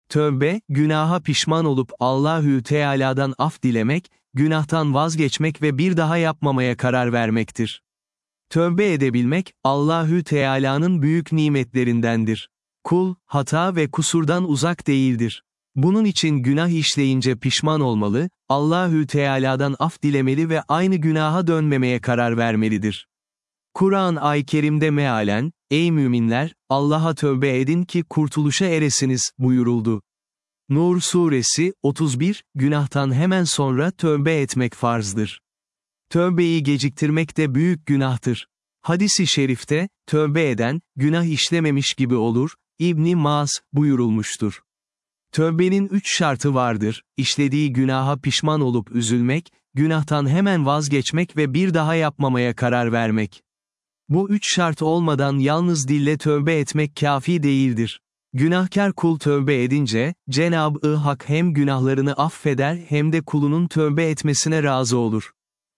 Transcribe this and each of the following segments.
Tövbe, günaha pişman olup Allahü Teala'dan af dilemek, günahtan vazgeçmek ve bir daha yapmamaya karar vermektir. Tövbe edebilmek, Allahü Teala'nın büyük nimetlerindendir. Kul, hata ve kusurdan uzak değildir. Bunun için günah işleyince pişman olmalı, Allahü Teala'dan af dilemeli ve aynı günaha dönmemeye karar vermelidir. Kur'an-ı Kerim'de mealen, "Ey müminler, Allah'a tövbe edin ki kurtuluşa eresiniz" buyuruldu. Nur suresi, 31, günahtan hemen sonra tövbe etmek farzdır. Tövbeyi geciktirmek de büyük günahtır. Hadis-i şerifte, tövbe eden, günah işlememiş gibi olur, İbn-i Mas, buyurulmuştur. Tövbenin 3 şartı vardır: işlediği günaha pişman olup üzülmek, günahtan hemen vazgeçmek ve bir daha yapmamaya karar vermek. Bu 3 şart olmadan yalnız dille tövbe etmek kâfi değildir. Günahkar kul tövbe edince, Cenab-ı Hak hem günahlarını affeder hem de kulunun tövbe etmesine razı olur.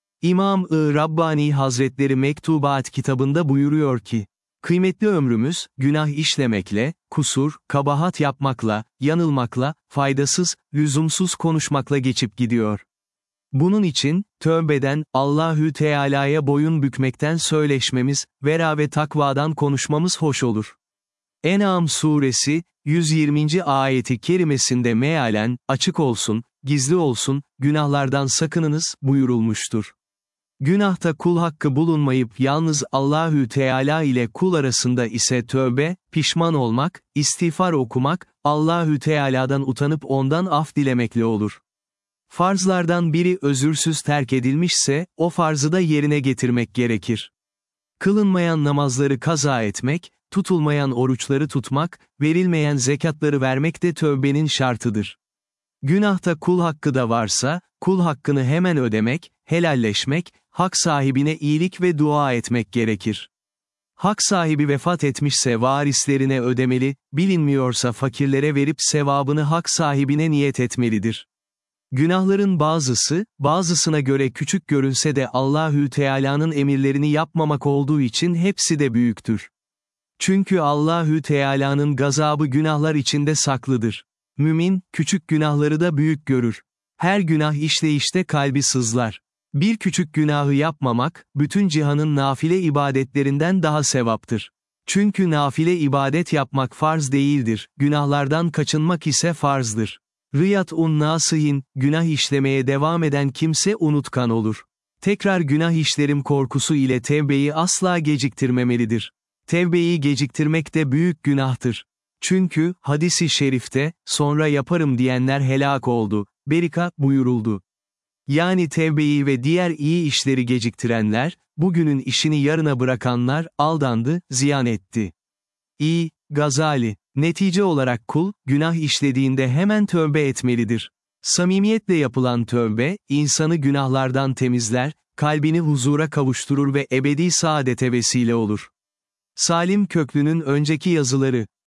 İmam-ı Rabbani Hazretleri Mektubat kitabında buyuruyor ki, "Kıymetli ömrümüz, günah işlemekle, kusur, kabahat yapmakla, yanılmakla, faydasız, lüzumsuz konuşmakla geçip gidiyor. Bunun için, tövbeden, Allahü Teala'ya boyun bükmekten söyleşmemiz, vera ve takvadan konuşmamız hoş olur." En'am suresi, 120. ayeti kerimesinde mealen, "Açık olsun, gizli olsun, günahlardan sakınınız" buyurulmuştur. Günahta kul hakkı bulunmayıp yalnız Allahü Teala ile kul arasında ise tövbe, pişman olmak, istiğfar okumak, Allahü Teala'dan utanıp ondan af dilemekle olur. Farzlardan biri özürsüz terk edilmişse, o farzı da yerine getirmek gerekir. Kılınmayan namazları kaza etmek, tutulmayan oruçları tutmak, verilmeyen zekatları vermek de tövbenin şartıdır. Günahta kul hakkı da varsa, kul hakkını hemen ödemek, helalleşmek, hak sahibine iyilik ve dua etmek gerekir. Hak sahibi vefat etmişse varislerine ödemeli, bilinmiyorsa fakirlere verip sevabını hak sahibine niyet etmelidir. Günahların bazısına göre küçük görünse de Allahü Teala'nın emirlerini yapmamak olduğu için hepsi de büyüktür. Çünkü Allahü Teala'nın gazabı günahlar içinde saklıdır. Mümin, küçük günahları da büyük görür. Her günah işleyişte kalbi sızlar. Bir küçük günahı yapmamak, bütün cihanın nafile ibadetlerinden daha sevaptır. Çünkü nafile ibadet yapmak farz değildir, günahlardan kaçınmak ise farzdır. Riyad-un Nasihin, günah işlemeye devam eden kimse unutkan olur. Tekrar günah işlerim korkusu ile tevbeyi asla geciktirmemelidir. Tevbeyi geciktirmek de büyük günahtır. Çünkü, hadis-i şerifte, "Sonra yaparım diyenler helak oldu" Berika, buyuruldu. Yani tevbeyi ve diğer iyi işleri geciktirenler, bugünün işini yarına bırakanlar, aldandı, ziyan etti. Gazali, netice olarak kul, günah işlediğinde hemen tövbe etmelidir. Samimiyetle yapılan tövbe, insanı günahlardan temizler, kalbini huzura kavuşturur ve ebedi saadete vesile olur. Salim Köklü'nün önceki yazıları,